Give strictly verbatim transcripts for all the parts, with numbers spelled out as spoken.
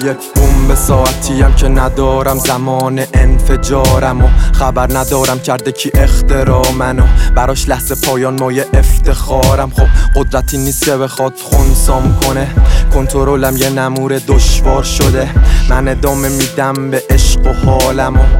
یک بوم به ساعتیم که ندارم زمان انفجارم و خبر ندارم کرده کی اختراع منو براش لحظه پایان مایه افتخارم. خب قدرتی نیست که بخواد خونسام کنه، کنترلم یه نمور دشوار شده. من ادامه میدم به عشق و حالم و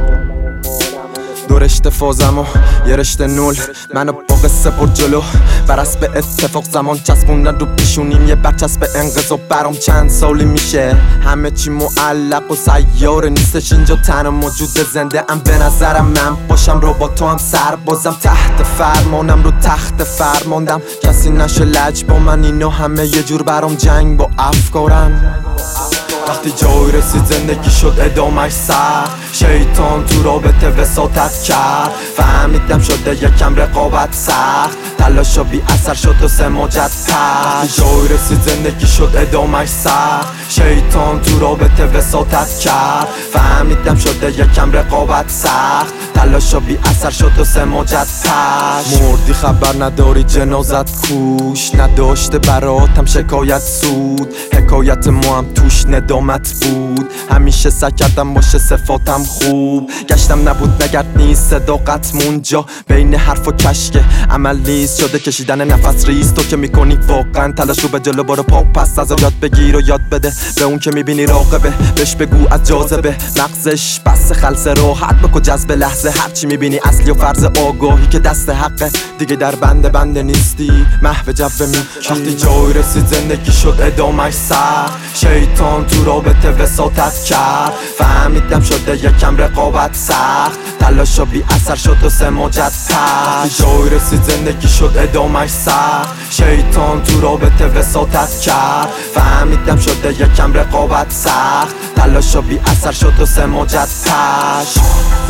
دو رشته فازم و یه رشته نول منو با قصه پر جلو بر اسب اتفاق زمان چسبوندن رو پیشونیم یه برچسب انقضا برام چند سالی میشه همه چی معلق و سیاره نیستش اینجا تنها موجود زنده ام به نظرم من باشم رو با تو هم سر بازم تحت فرمانم رو تخت فرماندم کسی نشه لج با من اینا همه یه جور برام جنگ با افکارم. وقتی جای رسید زندگی شد ادامش سخت شیطان تو رابطه وساطت کرد فهمیدم شده یکم رقابت سخت تلاشا بی اثر شد و سماجت پشت. جای رسید زندگی شد ادامش سخت شیطان تو رابطه وساطت کرد فهمیدم شده یکم رقابت سخت تلاشا بی اثر شد و سماجت پشت. مردی خبر نداری جنازت کوش نداشته براتم شکایت سود حکایت ما هم توش ندامت بود همیشه سعی کردم باشه صفاتم خوب گشتم نبود نگرد نیست صداقت مونجا بین حرف و کشک عمل نیست شده کشیدن نفس ریست تو که میکنی واقعا تلاش رو به جلو برو پا پس از یاد بگیر و یاد بده به اون که میبینی راقبه بهش بگو از جاذبه مغزش بس خلص راحت بکو جذب لحظه هرچی میبینی اصلی و فرض آگاهی که دست حقه دیگه در بند بند نیستی محو جبه می وقتی جای رسید زندگی شد ادامش سخت شیطان تو رابطه وساطت کرد فهمیدم شده یکم رقابت سخت تلاشا بی اثر شد و سماجت پشت. جای رسید زندگی شد ادامش سخت شیطان تو رابطه وساطت کرد فهمیدم شده یکم رقابت سخت تلاشا بی اثر شد و سماجت پشت.